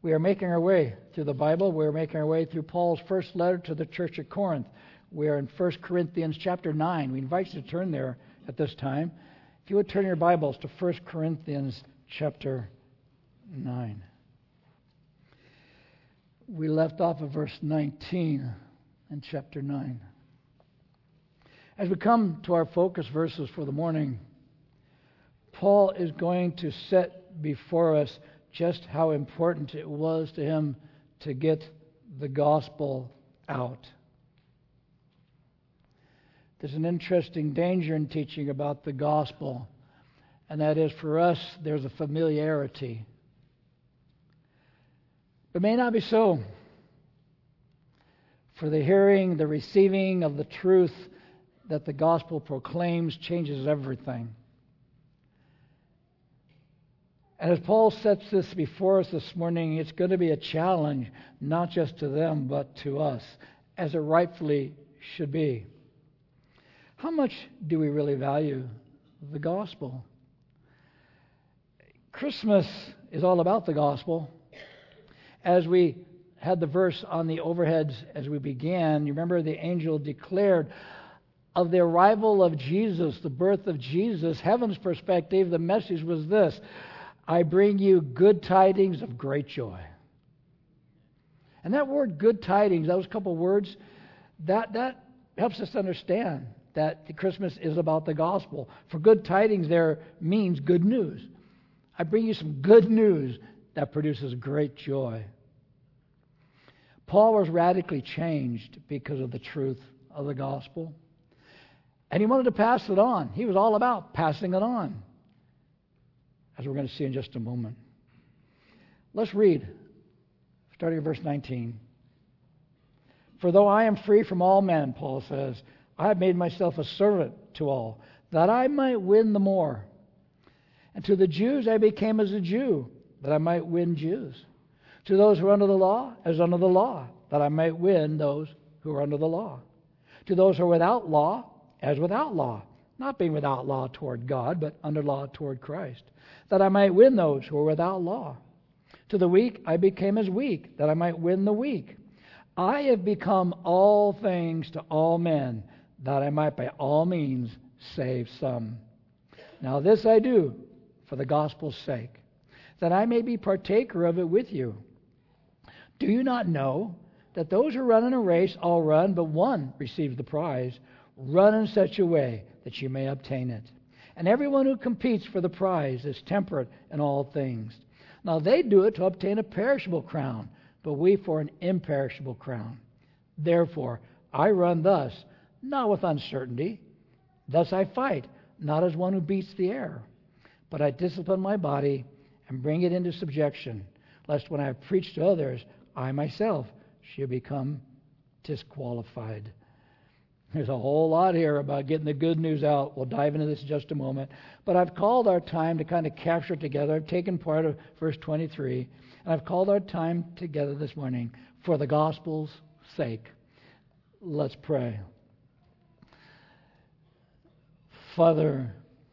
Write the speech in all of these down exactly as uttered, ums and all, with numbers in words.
We are making our way through the Bible. We are making our way through Paul's first letter to the church at Corinth. We are in First Corinthians chapter nine. We invite you to turn there at this time. If you would turn your Bibles to First Corinthians chapter nine. We left off of verse nineteen in chapter nine. As we come to our focus verses for the morning, Paul is going to set before us just how important it was to him to get the gospel out. There's an interesting danger in teaching about the gospel, and that is for us, there's a familiarity. It may not be so. For the hearing, the receiving of the truth that the gospel proclaims changes everything. And as Paul sets this before us this morning, it's going to be a challenge, not just to them, but to us, as it rightfully should be. How much do we really value the gospel? Christmas is all about the gospel. As we had the verse on the overheads as we began, you remember the angel declared of the arrival of Jesus, the birth of Jesus, heaven's perspective, the message was this: I bring you good tidings of great joy. And that word good tidings, those couple words, that, that helps us understand that Christmas is about the gospel. For good tidings there means good news. I bring you some good news that produces great joy. Paul was radically changed because of the truth of the gospel. And he wanted to pass it on. He was all about passing it on, as we're going to see in just a moment. Let's read, starting at verse nineteen. For though I am free from all men, Paul says, I have made myself a servant to all, that I might win the more. And to the Jews I became as a Jew, that I might win Jews. To those who are under the law, as under the law, that I might win those who are under the law. To those who are without law, as without law, not being without law toward God, but under law toward Christ, that I might win those who are without law. To the weak I became as weak, that I might win the weak. I have become all things to all men, that I might by all means save some. Now this I do for the gospel's sake, that I may be partaker of it with you. Do you not know that those who run in a race all run, but one receives the prize? Run in such a way that you may obtain it. And everyone who competes for the prize is temperate in all things. Now they do it to obtain a perishable crown, but we for an imperishable crown. Therefore I run thus, not with uncertainty. Thus I fight, not as one who beats the air, but I discipline my body and bring it into subjection, lest when I have preached to others, I myself should become disqualified. There's a whole lot here about getting the good news out. We'll dive into this in just a moment. But I've called our time to kind of capture it together. I've taken part of verse twenty-three, and I've called our time together this morning for the gospel's sake. Let's pray. Father,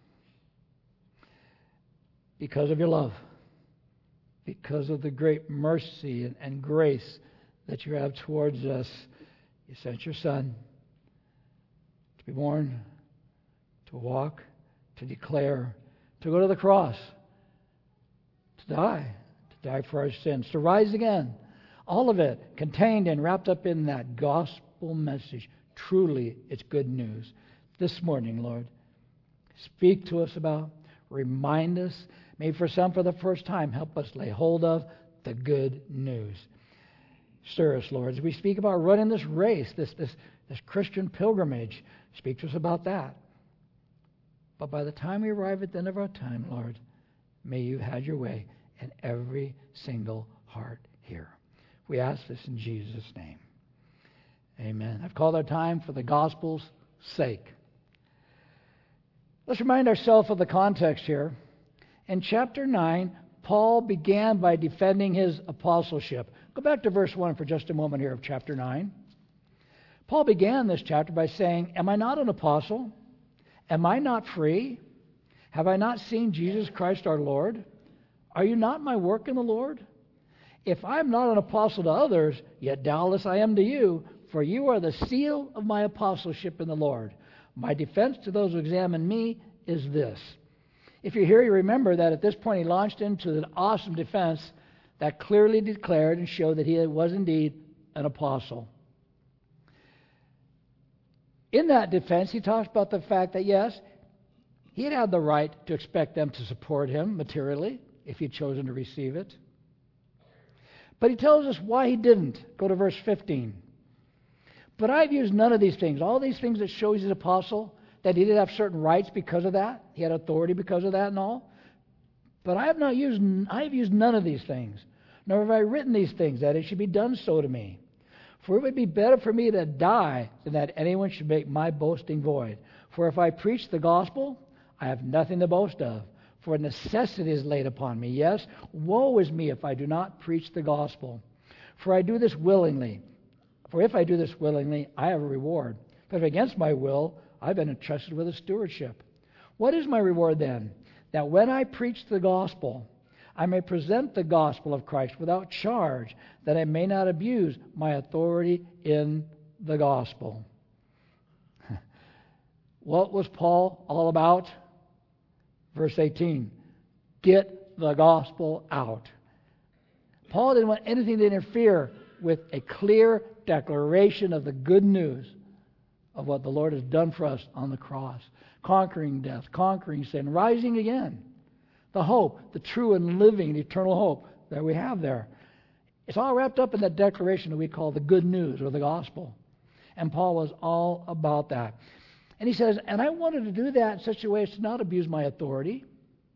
because of your love, because of the great mercy and, and grace that you have towards us, you sent your Son to be born, to walk, to declare, to go to the cross, to die, to die for our sins, to rise again. All of it contained and wrapped up in that gospel message. Truly, it's good news. This morning, Lord, speak to us about, remind us, maybe for some for the first time, help us lay hold of the good news. Stir us, Lord, as we speak about running this race, this, this, this Christian pilgrimage. Speak to us about that. But by the time we arrive at the end of our time, Lord, may you have your way in every single heart here. We ask this in Jesus' name. Amen. I've called our time for the gospel's sake. Let's remind ourselves of the context here. In chapter nine, Paul began by defending his apostleship. Go back to verse one for just a moment here of chapter nine. Paul began this chapter by saying, am I not an apostle? Am I not free? Have I not seen Jesus Christ our Lord? Are you not my work in the Lord? If I am not an apostle to others, yet doubtless I am to you, for you are the seal of my apostleship in the Lord. My defense to those who examine me is this. If you're here, you remember that at this point he launched into an awesome defense that clearly declared and showed that he was indeed an apostle. In that defense, he talks about the fact that, yes, he had had the right to expect them to support him materially if he'd chosen to receive it. But he tells us why he didn't. Go to verse fifteen. But I've used none of these things. All these things that show he's an apostle, that he did have certain rights because of that. He had authority because of that and all. But I have not used, I have used none of these things, nor have I written these things, that it should be done so to me. For it would be better for me to die than that anyone should make my boasting void. For if I preach the gospel, I have nothing to boast of, for necessity is laid upon me. Yes, woe is me if I do not preach the gospel. For I do this willingly. For if I do this willingly, I have a reward. But if against my will, I've been entrusted with a stewardship. What is my reward then? That when I preach the gospel, I may present the gospel of Christ without charge, that I may not abuse my authority in the gospel. What was Paul all about? Verse eighteen, get the gospel out. Paul didn't want anything to interfere with a clear declaration of the good news of what the Lord has done for us on the cross. Conquering death, conquering sin, rising again. The hope, the true and living and eternal hope that we have there. It's all wrapped up in that declaration that we call the good news or the gospel. And Paul was all about that. And he says, and I wanted to do that in such a way as to not abuse my authority.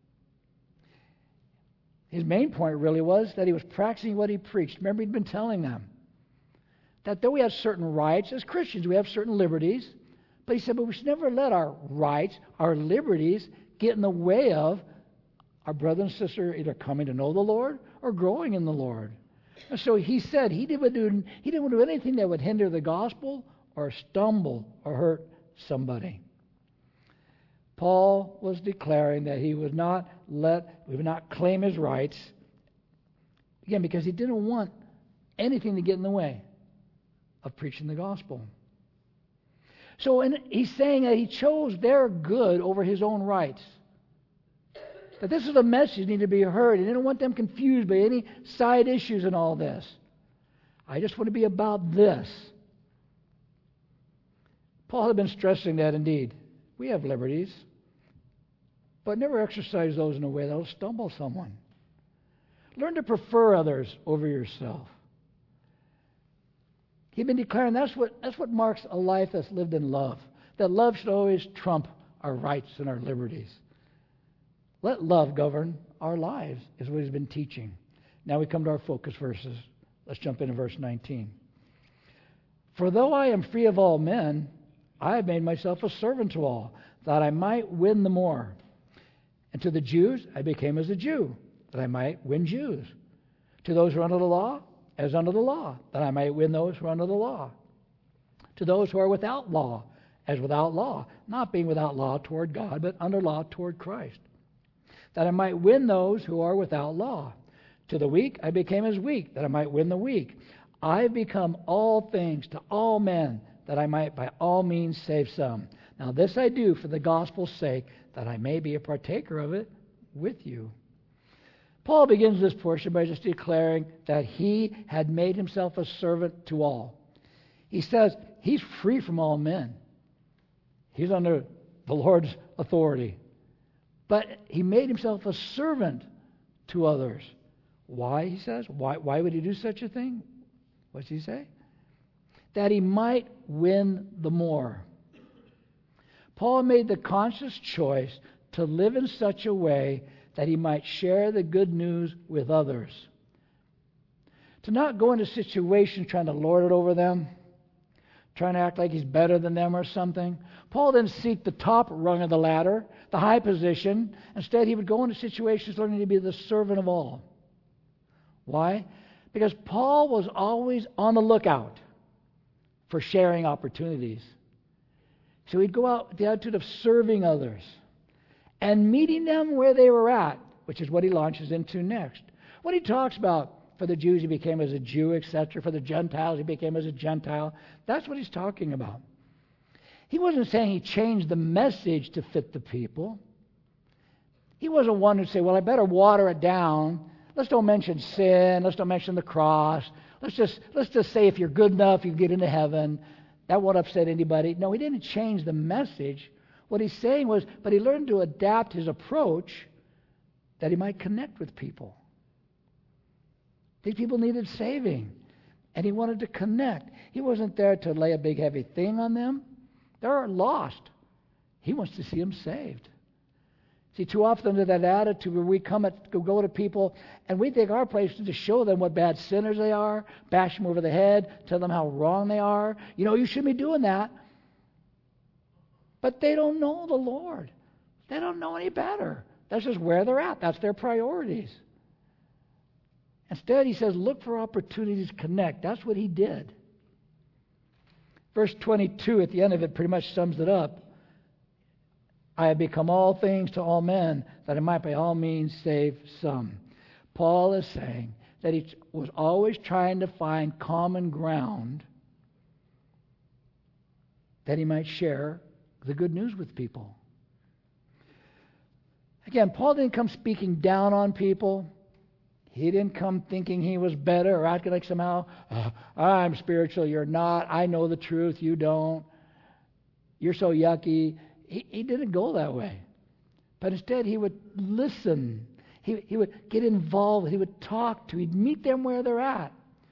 His main point really was that he was practicing what he preached. Remember, he'd been telling them that though we have certain rights, as Christians, we have certain liberties. But he said, but we should never let our rights, our liberties, get in the way of our brother and sister either coming to know the Lord or growing in the Lord. And so he said he didn't do, he didn't do anything that would hinder the gospel or stumble or hurt somebody. Paul was declaring that he would not let, we would not claim his rights, again, because he didn't want anything to get in the way of preaching the gospel. So in, he's saying that he chose their good over his own rights. That this is a message that needed to be heard. He didn't want them confused by any side issues and all this. I just want to be about this. Paul had been stressing that indeed. We have liberties, but never exercise those in a way that will stumble someone. Learn to prefer others over yourself. He'd been declaring that's what, that's what marks a life that's lived in love. That love should always trump our rights and our liberties. Let love govern our lives, is what he's been teaching. Now we come to our focus verses. Let's jump into verse nineteen. For though I am free of all men, I have made myself a servant to all, that I might win the more. And to the Jews I became as a Jew, that I might win Jews. To those who are under the law, as under the law, that I might win those who are under the law. To those who are without law, as without law, not being without law toward God, but under law toward Christ, that I might win those who are without law. To the weak I became as weak, that I might win the weak. I have become all things to all men, that I might by all means save some. Now this I do for the gospel's sake, that I may be a partaker of it with you. Paul begins this portion by just declaring that he had made himself a servant to all. He says he's free from all men. He's under the Lord's authority. But he made himself a servant to others. Why, he says? Why, why would he do such a thing? What's he say? That he might win the more. Paul made the conscious choice to live in such a way that he might share the good news with others. To not go into situations trying to lord it over them, trying to act like he's better than them or something. Paul didn't seek the top rung of the ladder, the high position. Instead, he would go into situations learning to be the servant of all. Why? Because Paul was always on the lookout for sharing opportunities. So he'd go out with the attitude of serving others and meeting them where they were at, which is what he launches into next. When he talks about For the Jews, he became as a Jew, et cetera. For the Gentiles, he became as a Gentile. That's what he's talking about. He wasn't saying he changed the message to fit the people. He wasn't one who'd say, well, I better water it down. Let's don't mention sin. Let's don't mention the cross. Let's just, let's just say if you're good enough, you get into heaven. That won't upset anybody. No, he didn't change the message. What he's saying was, but he learned to adapt his approach that he might connect with people. These people needed saving, and he wanted to connect. He wasn't there to lay a big heavy thing on them. They're lost. He wants to see them saved. See, too often to that attitude where we come at, go to people and we think our place is to show them what bad sinners they are, bash them over the head, tell them how wrong they are. You know, you shouldn't be doing that. But they don't know the Lord. They don't know any better. That's just where they're at. That's their priorities. Instead, he says, look for opportunities to connect. That's what he did. Verse twenty-two at the end of it pretty much sums it up. I have become all things to all men, that I might by all means save some. Paul is saying that he was always trying to find common ground that he might share the good news with people. Again, Paul didn't come speaking down on people. He didn't come thinking he was better or acting like somehow, oh, I'm spiritual, you're not. I know the truth, you don't. You're so yucky. He, he didn't go that way. But instead, he would listen. He, he would get involved. He would talk to. He'd meet them where they're at.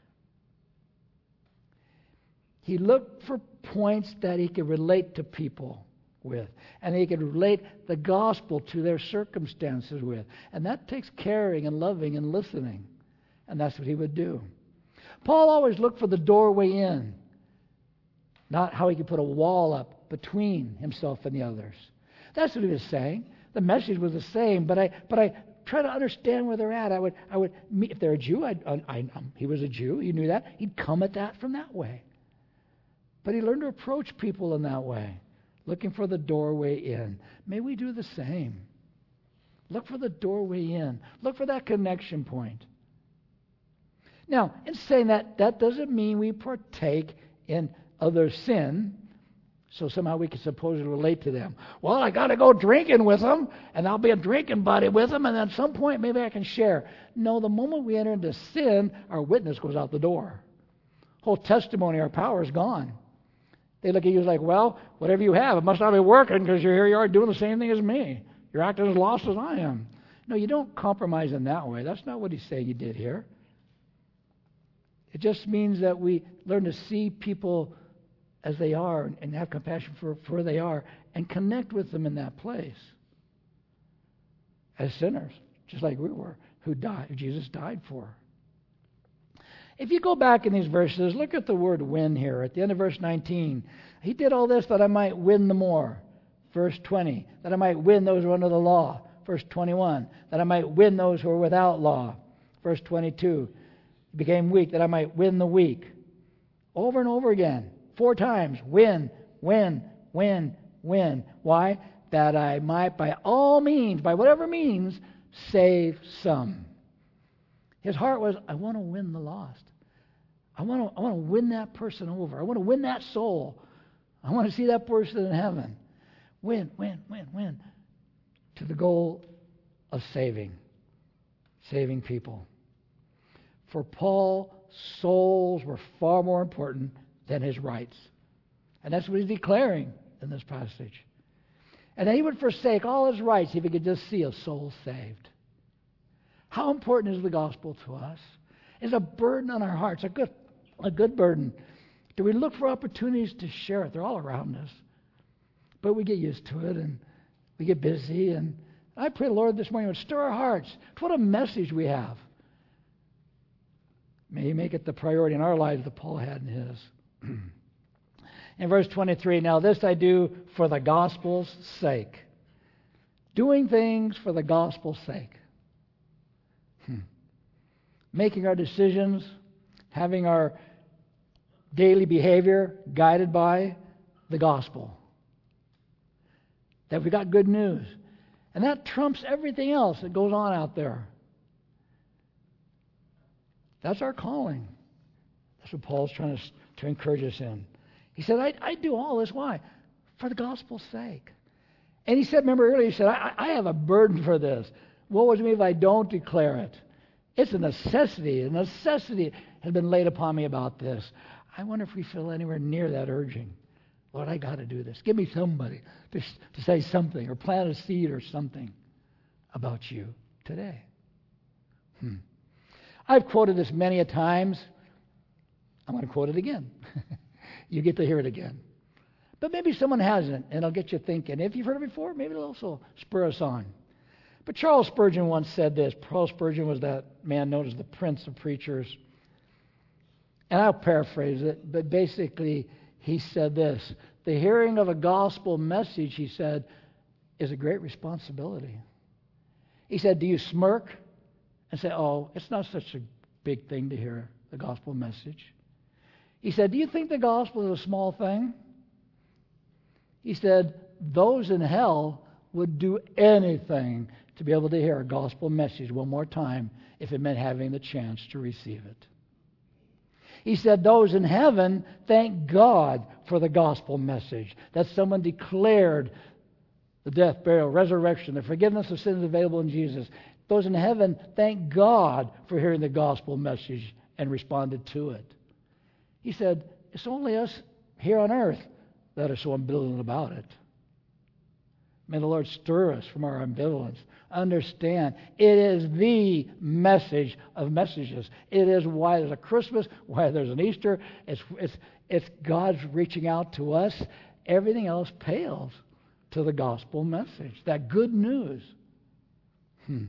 He looked for points that he could relate to people with. And he could relate the gospel to their circumstances with. And that takes caring and loving and listening. And that's what he would do. Paul always looked for the doorway in. Not how he could put a wall up between himself and the others. That's what he was saying. The message was the same, but I but I try to understand where they're at. I would I would meet, if they're a Jew, I'd, I, I, um, he was a Jew. He knew that. He'd come at that from that way. But he learned to approach people in that way, looking for the doorway in. May we do the same. Look for the doorway in. Look for that connection point. Now, in saying that, that doesn't mean we partake in other sin, so somehow we can supposedly relate to them. Well, I got to go drinking with them, and I'll be a drinking buddy with them, and at some point maybe I can share. No, the moment we enter into sin, our witness goes out the door. Whole testimony, our power is gone. They look at you like, well, whatever you have, it must not be working because you're here, you are doing the same thing as me. You're acting as lost as I am. No, you don't compromise in that way. That's not what he's saying you did here. It just means that we learn to see people as they are and have compassion for, for where they are and connect with them in that place as sinners, just like we were, who died, who Jesus died for. If you go back in these verses, look at the word win here at the end of verse nineteen. He did all this that I might win the more. Verse twenty, that I might win those who are under the law. Verse twenty-one, that I might win those who are without law. Verse twenty-two, he became weak that I might win the weak. Over and over again. Four times, win, win, win, win. Why? That I might by all means, by whatever means, save some. His heart was, I want to win the lost. I want to, I want to win that person over. I want to win that soul. I want to see that person in heaven. Win, win, win, win. To the goal of saving. Saving people. For Paul, souls were far more important than his rights. And that's what he's declaring in this passage. And then he would forsake all his rights if he could just see a soul saved. How important is the gospel to us? It's a burden on our hearts, a good, a good burden. Do we look for opportunities to share it? They're all around us. But we get used to it and we get busy. And I pray the Lord this morning would stir our hearts. What a message we have. May He make it the priority in our lives that Paul had in his. In verse twenty-three, now this I do for the gospel's sake. Doing things for the gospel's sake. Hmm. Making our decisions, having our daily behavior guided by the gospel. That we got good news. And that trumps everything else that goes on out there. That's our calling. That's what Paul's trying to, to encourage us in. He said, I, I do all this. Why? For the gospel's sake. And he said, remember earlier, he said, I, I have a burden for this. What would it mean if I don't declare it? It's a necessity. A necessity has been laid upon me about this. I wonder if we feel anywhere near that urging. Lord, I got to do this. Give me somebody to, to say something or plant a seed or something about you today. Hmm. I've quoted this many a times. I'm going to quote it again. You get to hear it again. But maybe someone hasn't, and it'll get you thinking. If you've heard it before, maybe it'll also spur us on. But Charles Spurgeon once said this. Charles Spurgeon was that man known as the Prince of Preachers. And I'll paraphrase it, but basically he said this. The hearing of a gospel message, he said, is a great responsibility. He said, do you smirk and say, oh, it's not such a big thing to hear the gospel message? He said, do you think the gospel is a small thing? He said, those in hell would do anything to be able to hear a gospel message one more time if it meant having the chance to receive it. He said, those in heaven thank God for the gospel message, that someone declared the death, burial, resurrection, the forgiveness of sins available in Jesus. Those in heaven thank God for hearing the gospel message and responded to it. He said, it's only us here on earth that are so ambivalent about it. May the Lord stir us from our ambivalence. Understand, it is the message of messages. It is why there's a Christmas, why there's an Easter. It's, it's, it's God's reaching out to us. Everything else pales to the gospel message, that good news. Hmm.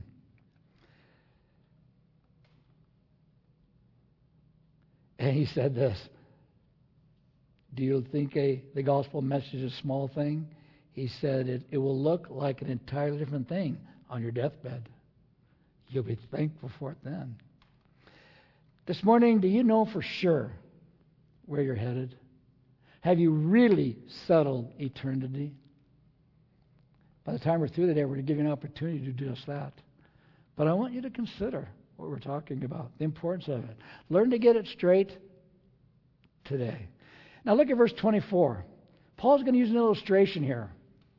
And he said this, do you think a, the gospel message is a small thing? He said it, it will look like an entirely different thing on your deathbed. You'll be thankful for it then. This morning, do you know for sure where you're headed? Have you really settled eternity? By the time we're through today, we're going to give you an opportunity to do just that. But I want you to consider what we're talking about, the importance of it. Learn to get it straight today. Now look at verse twenty-four. Paul's going to use an illustration here.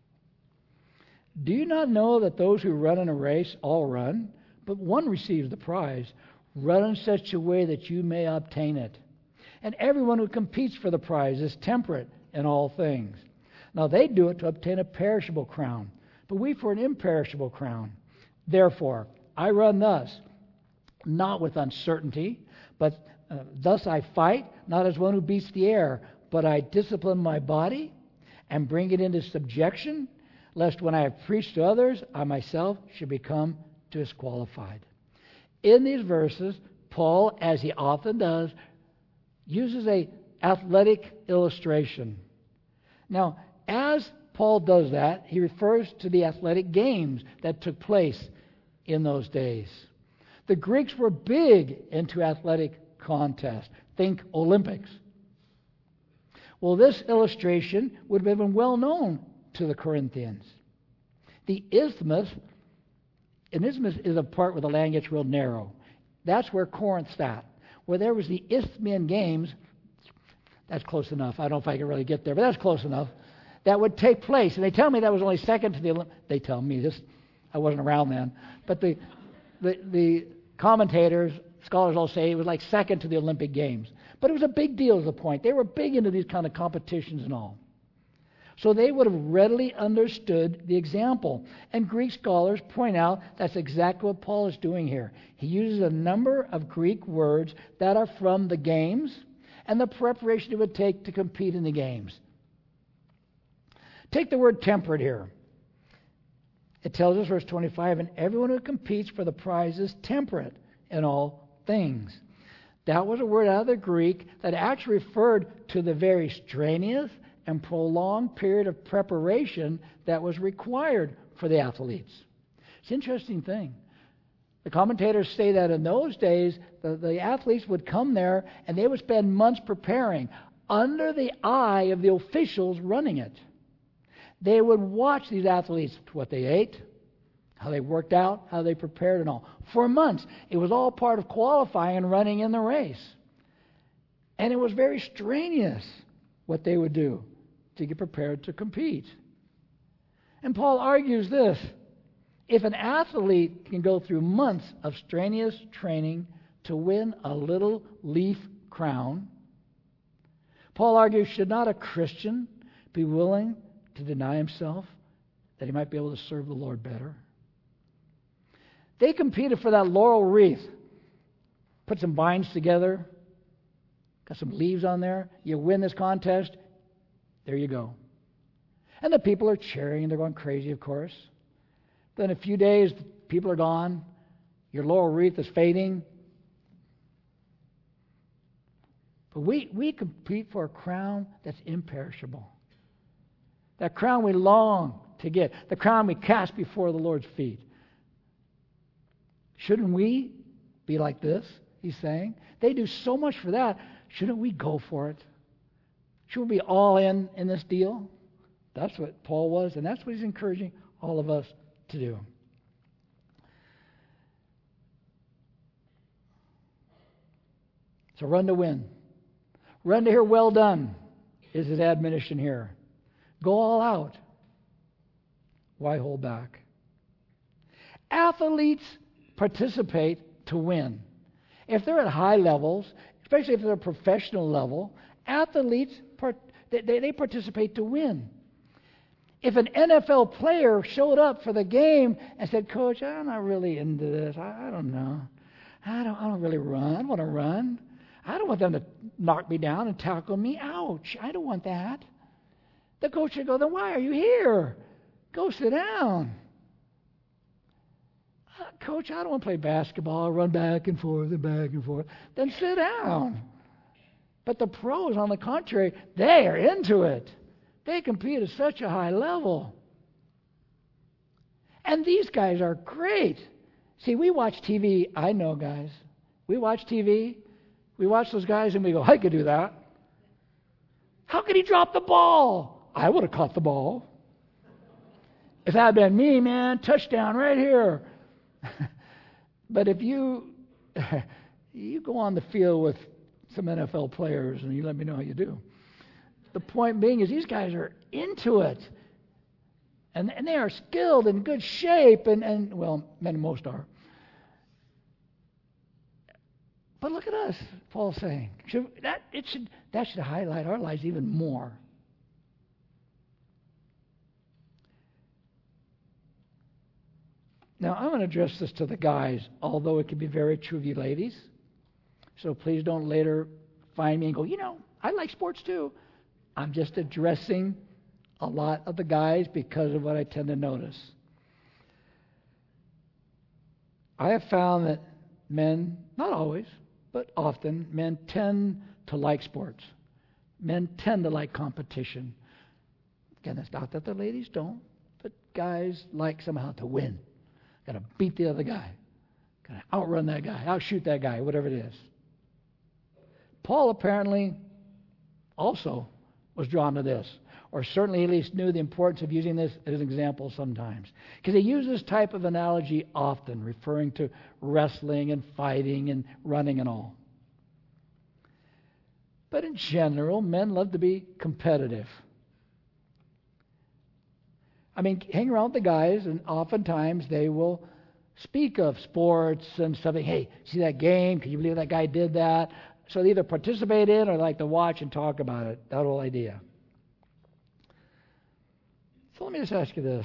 Do you not know that those who run in a race all run, but one receives the prize? Run in such a way that you may obtain it. And everyone who competes for the prize is temperate in all things. Now they do it to obtain a perishable crown, but we for an imperishable crown. Therefore, I run thus, not with uncertainty, but uh, thus I fight, not as one who beats the air, but I discipline my body and bring it into subjection, lest when I have preached to others, I myself should become disqualified. In these verses, Paul, as he often does, uses a athletic illustration. Now, as Paul does that, he refers to the athletic games that took place in those days. The Greeks were big into athletic contests. Think Olympics. Well, this illustration would have been well known to the Corinthians. The isthmus, an isthmus is a part where the land gets real narrow. That's where Corinth's at. Where there was the Isthmian Games, that's close enough. I don't know if I can really get there, but that's close enough. That would take place. And they tell me that was only second to the Olymp- They tell me this. I wasn't around then. But the, the, the commentators, scholars all say it was like second to the Olympic Games. But it was a big deal is the point. They were big into these kind of competitions and all. So they would have readily understood the example. And Greek scholars point out that's exactly what Paul is doing here. He uses a number of Greek words that are from the games and the preparation it would take to compete in the games. Take the word temperate here. It tells us, verse twenty-five, and everyone who competes for the prize is temperate in all things. That was a word out of the Greek that actually referred to the very strenuous and prolonged period of preparation that was required for the athletes. It's an interesting thing. The commentators say that in those days, the, the athletes would come there and they would spend months preparing under the eye of the officials running it. They would watch these athletes, what they ate, how they worked out, how they prepared and all. For months. It was all part of qualifying and running in the race. And it was very strenuous what they would do to get prepared to compete. And Paul argues this. If an athlete can go through months of strenuous training to win a little leaf crown, Paul argues, should not a Christian be willing to deny himself that he might be able to serve the Lord better? They competed for that laurel wreath. Put some vines together, got some leaves on there. You win this contest, there you go. And the people are cheering, and they're going crazy, of course. Then in a few days, people are gone. Your laurel wreath is fading. But we, we compete for a crown that's imperishable. That crown we long to get. The crown we cast before the Lord's feet. Shouldn't we be like this, he's saying? They do so much for that. Shouldn't we go for it? Shouldn't we be all in in this deal? That's what Paul was, and that's what he's encouraging all of us to do. So run to win. Run to hear well done is his admonition here. Go all out. Why hold back? Athletes participate to win. If they're at high levels, especially if they're at a professional level, athletes part, they, they participate to win. If an N F L player showed up for the game and said, "Coach, I'm not really into this. I, I don't know. I don't. I don't really run. I don't want to run. I don't want them to knock me down and tackle me. Ouch! I don't want that." The coach would go, "Then why are you here? Go sit down." Uh, Coach, I don't want to play basketball. Run back and forth and back and forth. Then sit down. But the pros, on the contrary, they are into it. They compete at such a high level. And these guys are great. See, we watch T V. I know, guys. We watch T V. We watch those guys and we go, "I could do that. How could he drop the ball? I would have caught the ball. If that had been me, man, touchdown right here." But if you you go on the field with some N F L players and you let me know how you do. The point being is these guys are into it. And, and they are skilled and in good shape. And, and, well, men most are. But look at us, Paul's saying. Should, that, it should, that should highlight our lives even more. Now, I'm going to address this to the guys, although it can be very true of you ladies. So please don't later find me and go, "You know, I like sports too." I'm just addressing a lot of the guys because of what I tend to notice. I have found that men, not always, but often, men tend to like sports. Men tend to like competition. Again, it's not that the ladies don't, but guys like somehow to win. Got to beat the other guy. Got to outrun that guy, outshoot that guy, whatever it is. Paul apparently also was drawn to this, or certainly at least knew the importance of using this as an example sometimes. Because he used this type of analogy often, referring to wrestling and fighting and running and all. But in general, men love to be competitive. I mean, hang around with the guys, and oftentimes they will speak of sports and something. "Hey, see that game? Can you believe that guy did that?" So they either participate in or like to watch and talk about it. That whole idea. So let me just ask you this.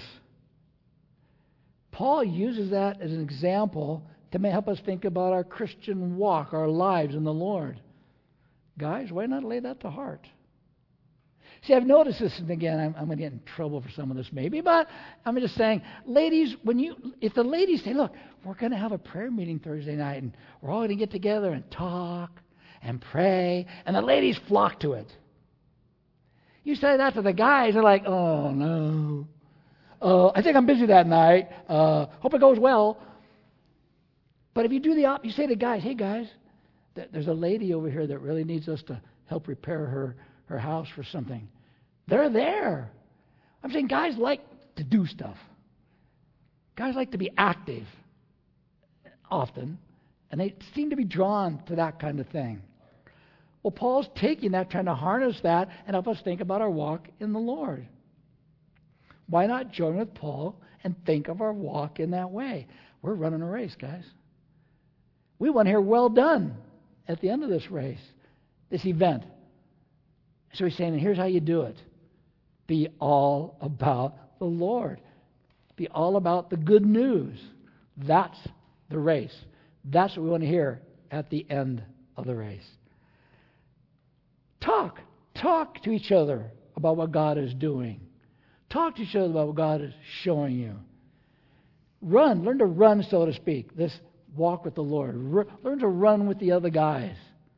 Paul uses that as an example to help us think about our Christian walk, our lives in the Lord. Guys, why not lay that to heart? See, I've noticed this, and again, I'm, I'm going to get in trouble for some of this maybe, but I'm just saying, ladies, when you, if the ladies say, "Look, we're going to have a prayer meeting Thursday night, and we're all going to get together and talk and pray," and the ladies flock to it. You say that to the guys, they're like, "Oh, no. Uh, I think I'm busy that night. Uh, hope it goes well." But if you do the opposite, you say to guys, "Hey, guys, th- there's a lady over here that really needs us to help repair her, her house for something." They're there. I'm saying guys like to do stuff. Guys like to be active often, and they seem to be drawn to that kind of thing. Well, Paul's taking that, trying to harness that, and help us think about our walk in the Lord. Why not join with Paul and think of our walk in that way? We're running a race, guys. We want to hear well done at the end of this race, this event. So he's saying, and here's how you do it. Be all about the Lord. Be all about the good news. That's the race. That's what we want to hear at the end of the race. Talk. Talk to each other about what God is doing. Talk to each other about what God is showing you. Run. Learn to run, so to speak. This walk with the Lord. R- learn to run with the other guys.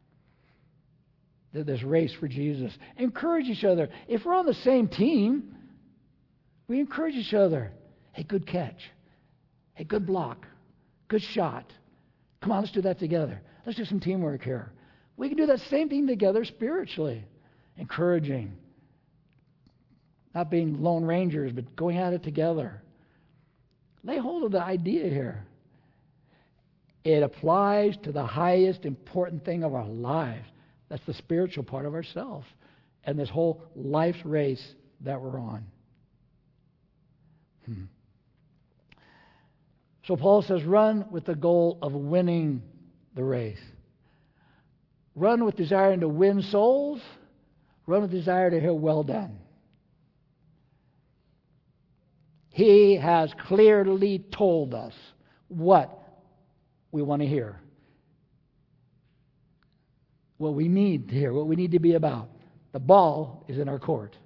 This race for Jesus. Encourage each other. If we're on the same team, we encourage each other. Hey, good catch. Hey, good block. Good shot. Come on, let's do that together. Let's do some teamwork here. We can do that same thing together spiritually. Encouraging. Not being lone rangers, but going at it together. Lay hold of the idea here. It applies to the highest important thing of our lives. That's the spiritual part of ourselves and this whole life's race that we're on. Hmm. So Paul says, run with the goal of winning the race. Run with desire to win souls. Run with desire to hear well done. He has clearly told us what we want to hear. What we need to hear, what we need to be about. The ball is in our court.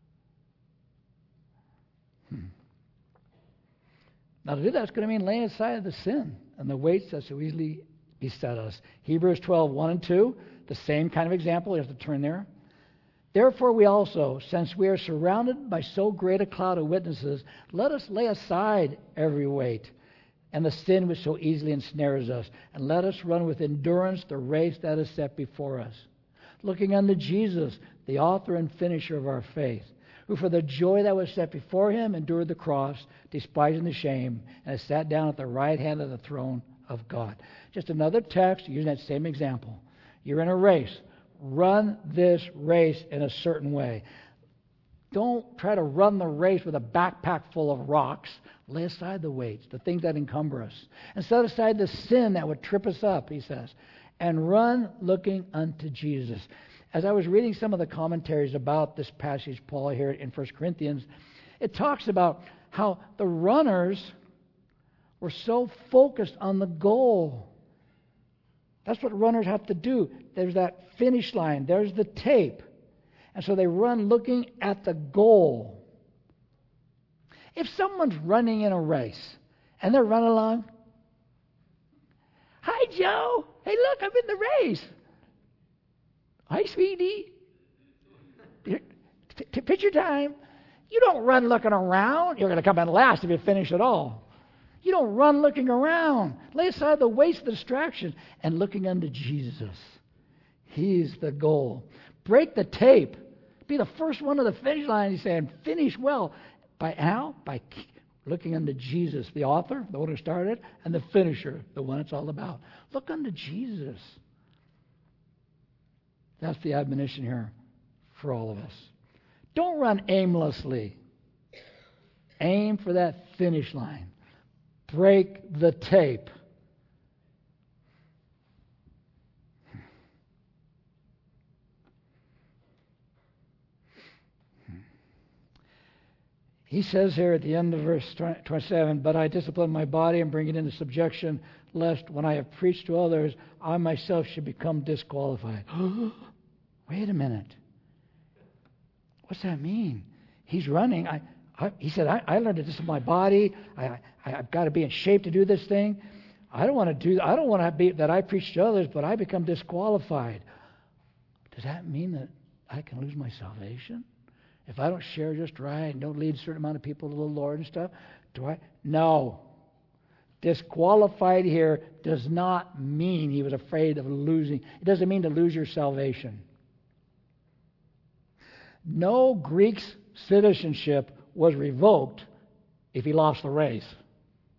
Hmm. Now to do that, it's going to mean laying aside the sin and the weights that so easily beset us. Hebrews twelve, one and two, the same kind of example. You have to turn there. Therefore we also, since we are surrounded by so great a cloud of witnesses, let us lay aside every weight and the sin which so easily ensnares us, and let us run with endurance the race that is set before us, looking unto Jesus, the author and finisher of our faith, who for the joy that was set before him endured the cross, despising the shame, and has sat down at the right hand of the throne of God. Just another text using that same example. You're in a race. Run this race in a certain way. Don't try to run the race with a backpack full of rocks. Lay aside the weights, the things that encumber us. And set aside the sin that would trip us up, he says. And run looking unto Jesus. As I was reading some of the commentaries about this passage, Paul, here in First Corinthians, it talks about how the runners were so focused on the goal. That's what runners have to do. There's that finish line. There's the tape. And so they run looking at the goal. If someone's running in a race and they're running along, hi, Joe. Hey, look, I'm in the race. Hi, sweetie. Picture time. You don't run looking around. You're going to come in last if you finish it all. You don't run looking around. Lay aside the waste, the distraction, and looking unto Jesus. He's the goal. Break the tape. Be the first one to the finish line. He's saying, finish well. By how? By looking unto Jesus, the author, the one who started, and the finisher, the one it's all about. Look unto Jesus. That's the admonition here for all of us. Don't run aimlessly. Aim for that finish line. Break the tape. He says here at the end of verse twenty-seven, but I discipline my body and bring it into subjection, lest when I have preached to others, I myself should become disqualified. Wait a minute. What's that mean? He's running. I, I, he said, I, I learned to discipline my body. I, I, I've got to be in shape to do this thing. I don't want to do. I don't want to be that I preach to others, but I become disqualified. Does that mean that I can lose my salvation? If I don't share just right and don't lead a certain amount of people to the Lord and stuff, do I? No. Disqualified here does not mean he was afraid of losing. It doesn't mean to lose your salvation. No Greek's citizenship was revoked if he lost the race.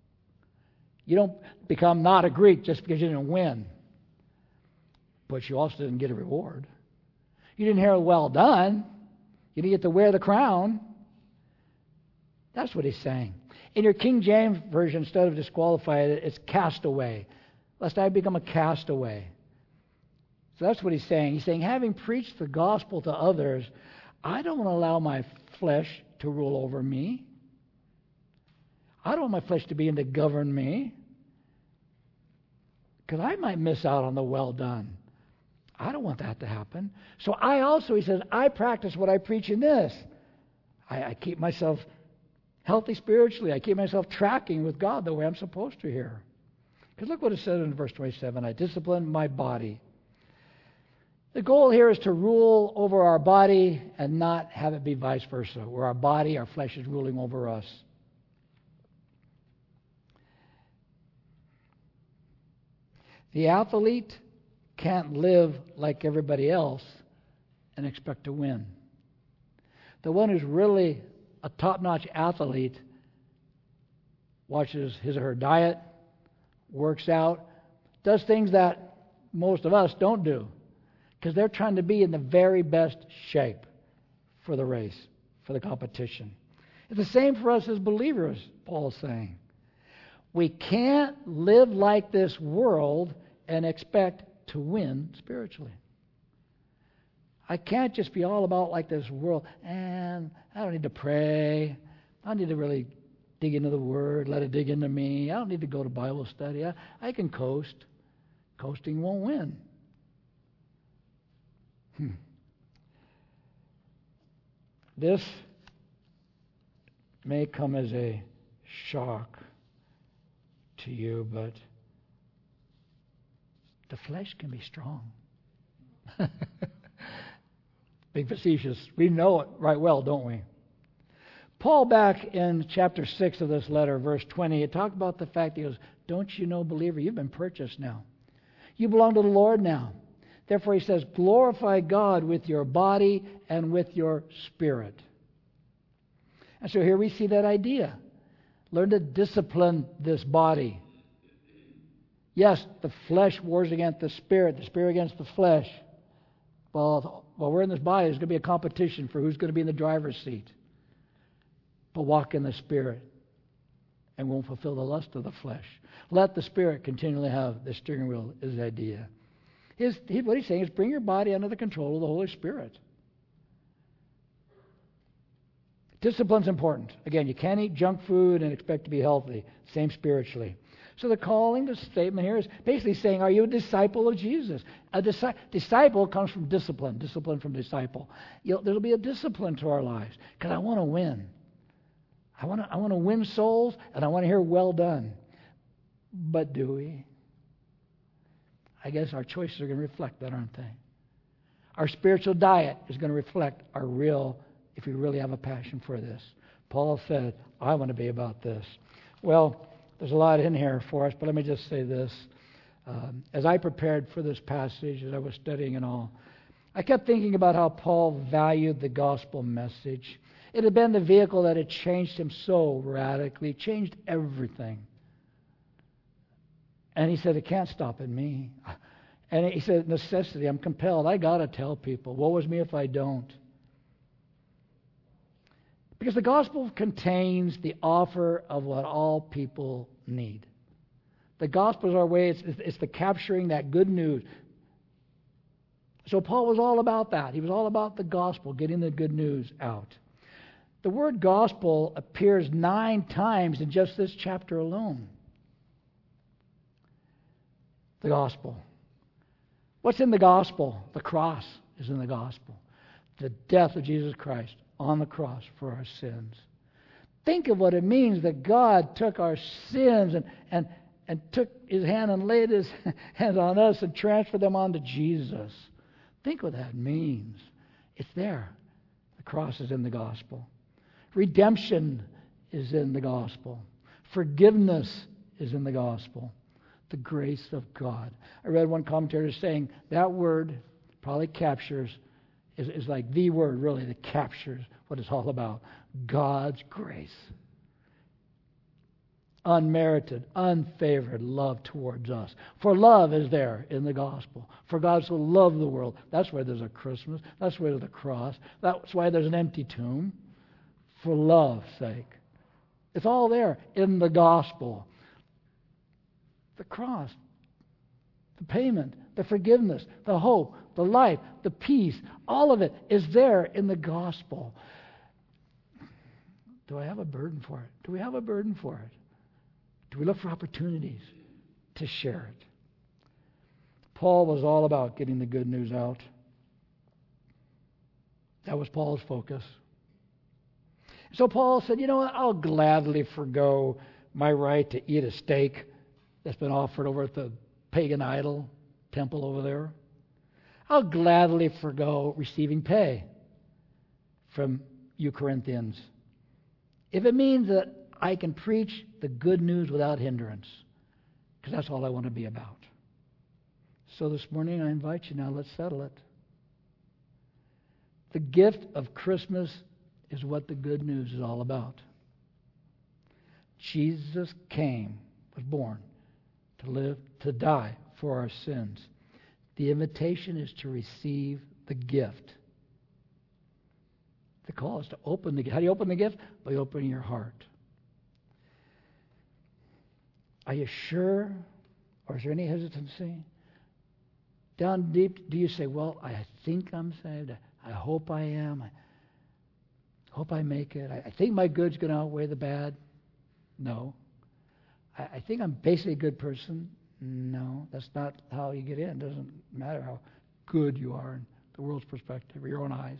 You don't become not a Greek just because you didn't win. But you also didn't get a reward. You didn't hear, well done. You didn't get to wear the crown. That's what he's saying. In your King James Version, instead of disqualified, it's castaway. Lest I become a castaway. So that's what he's saying. He's saying, having preached the gospel to others, I don't want to allow my flesh to rule over me. I don't want my flesh to begin to govern me. Because I might miss out on the well done. I don't want that to happen. So I also, he says, I practice what I preach in this. I, I keep myself healthy spiritually. I keep myself tracking with God the way I'm supposed to here. Because look what it says in verse twenty-seven. I discipline my body. The goal here is to rule over our body and not have it be vice versa, where our body, our flesh is ruling over us. The athlete can't live like everybody else and expect to win. The one who's really a top-notch athlete watches his or her diet, works out, does things that most of us don't do because they're trying to be in the very best shape for the race, for the competition. It's the same for us as believers, Paul's saying. We can't live like this world and expect to win spiritually. I can't just be all about like this world, and I don't need to pray. I don't need to really dig into the Word, let it dig into me. I don't need to go to Bible study. I, I can coast. Coasting won't win. Hmm. This may come as a shock to you, but the flesh can be strong. Being facetious. We know it right well, don't we? Paul, back in chapter six of this letter, verse twenty, he talked about the fact, he goes, don't you know, believer, you've been purchased now. You belong to the Lord now. Therefore, he says, glorify God with your body and with your spirit. And so here we see that idea. Learn to discipline this body. Yes, the flesh wars against the spirit, the spirit against the flesh. Well, while we're in this body, there's going to be a competition for who's going to be in the driver's seat. But walk in the spirit and won't fulfill the lust of the flesh. Let the spirit continually have the steering wheel, is the idea. His, he, what he's saying is bring your body under the control of the Holy Spirit. Discipline's important. Again, you can't eat junk food and expect to be healthy. Same spiritually. So the calling, the statement here is basically saying, are you a disciple of Jesus? A disi- disciple comes from discipline. Discipline from disciple. You'll, there'll be a discipline to our lives because I want to win. I want to I want to win souls, and I want to hear well done. But do we? I guess our choices are going to reflect that, aren't they? Our spiritual diet is going to reflect our real, if we really have a passion for this. Paul said, I want to be about this. Well, there's a lot in here for us, but let me just say this. Um, as I prepared for this passage, as I was studying and all, I kept thinking about how Paul valued the gospel message. It had been the vehicle that had changed him so radically, changed everything. And he said, it can't stop at me. And he said, necessity, I'm compelled. I got to tell people. Woe is me if I don't. Because the gospel contains the offer of what all people need. The gospel is our way. It's, it's the capturing that good news. So Paul was all about that. He was all about the gospel, getting the good news out. The word gospel appears nine times in just this chapter alone. The gospel. What's in the gospel? The cross is in the gospel. The death of Jesus Christ on the cross for our sins. Think of what it means that God took our sins and, and, and took his hand and laid his hand on us and transferred them onto Jesus. Think what that means. It's there. The cross is in the gospel. Redemption is in the gospel. Forgiveness is in the gospel. The grace of God. I read one commentator saying that word probably captures, is, is like the word really that captures what it's all about. God's grace. unmerited, unfavored love towards us. For love is there in the gospel. For God so loved the world. That's why there's a Christmas. That's why there's a cross. That's why there's an empty tomb. For love's sake. It's all there in the gospel. The cross, the payment, the forgiveness, the hope, the life, the peace, all of it is there in the gospel. Do I have a burden for it? Do we have a burden for it? Do we look for opportunities to share it? Paul was all about getting the good news out. That was Paul's focus. So Paul said, you know what, I'll gladly forgo my right to eat a steak that's been offered over at the pagan idol temple over there. I'll gladly forgo receiving pay from you Corinthians if it means that I can preach the good news without hindrance, because that's all I want to be about. So this morning I invite you now, let's settle it. The gift of Christmas is what the good news is all about. Jesus came, was born, to live, to die for our sins. The invitation is to receive the gift. The call is to open the gift. How do you open the gift? By opening your heart. Are you sure? Or is there any hesitancy? Down deep, do you say, well, I think I'm saved. I hope I am. I hope I make it. I think my good's going to outweigh the bad. No. I think I'm basically a good person. No, that's not how you get in. It doesn't matter how good you are in the world's perspective or your own eyes.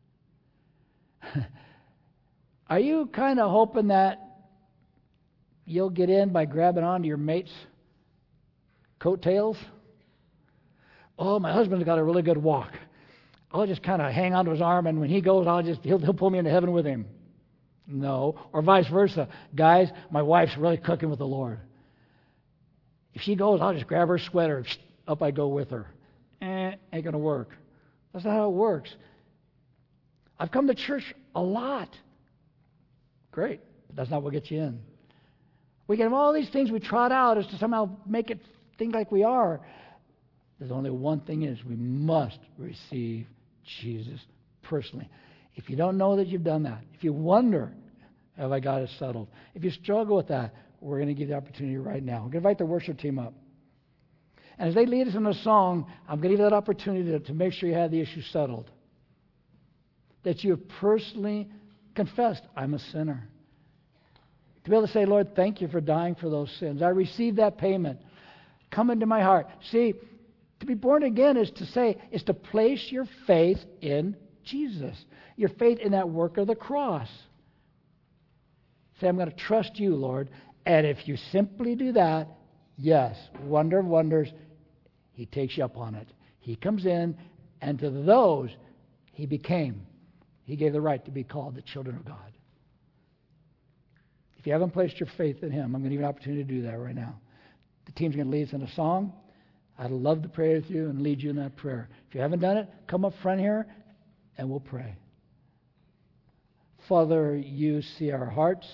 Are you kind of hoping that you'll get in by grabbing onto your mate's coattails? Oh, my husband's got a really good walk. I'll just kind of hang onto his arm, and when he goes, I'll just he'll, he'll pull me into heaven with him. No. Or vice versa. Guys, my wife's really cooking with the Lord. If she goes, I'll just grab her sweater. Up I go with her. Eh, ain't going to work. That's not how it works. I've come to church a lot. Great. But that's not what gets you in. We get all these things we trot out as to somehow make it think like we are. There's only one thing is we must receive Jesus personally. If you don't know that you've done that, if you wonder, have I got it settled? If you struggle with that, we're going to give you the opportunity right now. We're going to invite the worship team up. And as they lead us in a song, I'm going to give you that opportunity to, to make sure you have the issue settled. That you have personally confessed, I'm a sinner. To be able to say, Lord, thank you for dying for those sins. I received that payment. Come into my heart. See, to be born again is to say, is to place your faith in Jesus. Your faith in that work of the cross. Say, I'm going to trust you, Lord. And if you simply do that, yes, wonder of wonders, He takes you up on it. He comes in, and to those He became. He gave the right to be called the children of God. If you haven't placed your faith in Him, I'm going to give you an opportunity to do that right now. The team's going to lead us in a song. I'd love to pray with you and lead you in that prayer. If you haven't done it, come up front here and we'll pray. Father, you see our hearts.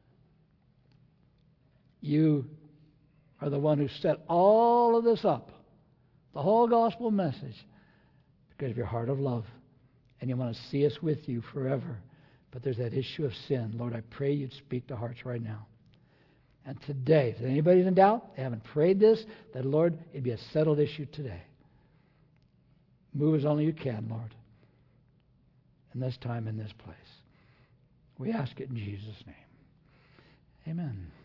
You are the one who set all of this up, the whole gospel message, because of your heart of love. And you want to see us with you forever. But there's that issue of sin. Lord, I pray you'd speak to hearts right now. And today, if anybody's in doubt, they haven't prayed this, that, Lord, it'd be a settled issue today. Move as only you can, Lord, in this time, in this place. We ask it in Jesus' name. Amen.